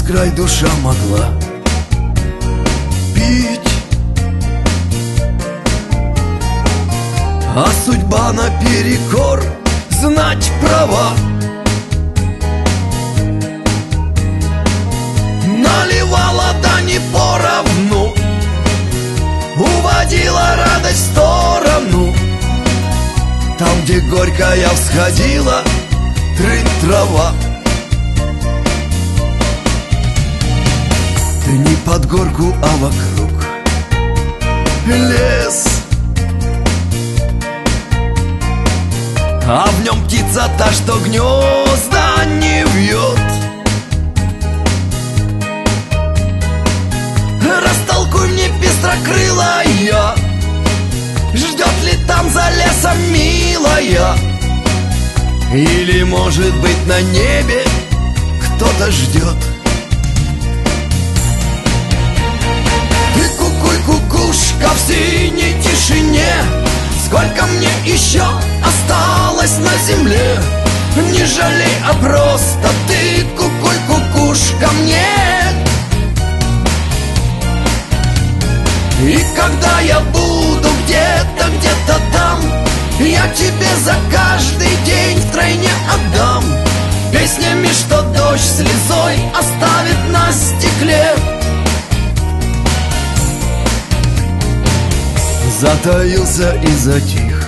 край душа могла пить, а судьба наперекор знать права. Наливала, да не поровну, уводила радость в сторону. Там, где горькая всходила трава. Да не под горку, а вокруг лес, а в нем птица та, что гнезда не вьет. Растолкуй мне, пестрокрылая, ждет ли там за лесом милая? Или, может быть, на небе кто-то ждет? Ты кукуй, кукушка, в синей тишине, сколько мне еще осталось на земле? Не жалей, а просто ты кукуй, кукушка, мне. И когда я буду где-то там, я тебе за каждый день втройне отдам песнями, что дождь слезой оставит на стекле. Затаился и затих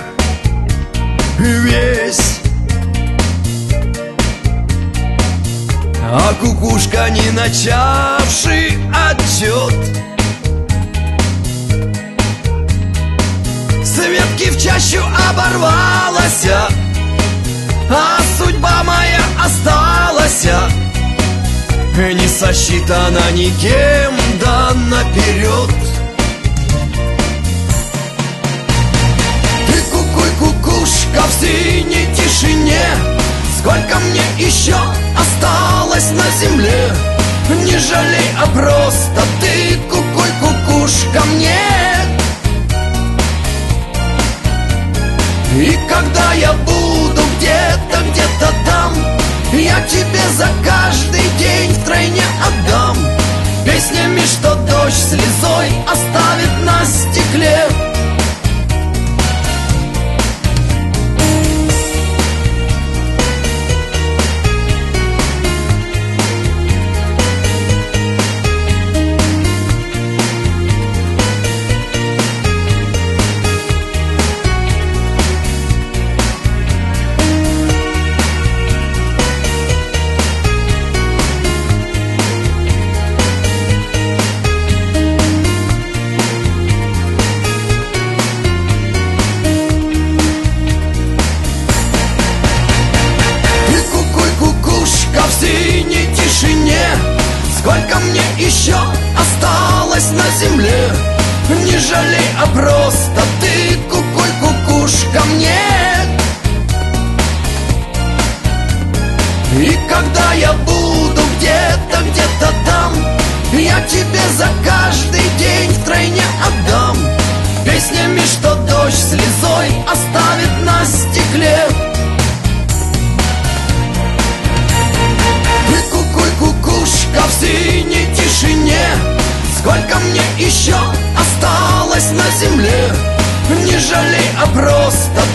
весь, а кукушка, не начавший отчет, с ветки в чащу оборвалась, а судьба моя осталась не сосчитана никем, да наперед. Ты кукуй, кукушка, в синей тишине, сколько мне еще осталось на земле? Не жалей, а просто ты кукуй, кукушка, мне. И когда я буду где-то там, я тебе за каждый день втройне отдам песнями, что дождь слезой оставит на стекле. Сколько мне еще осталось на земле? Не жалей, а просто ты кукуй, кукушка, мне. И когда я буду где-то там, я тебе за каждый день втройне отдам песнями, что дождь слезой оставит на стекле. Кукушка, в синей тишине, сколько мне еще осталось на земле? Не жалей, а просто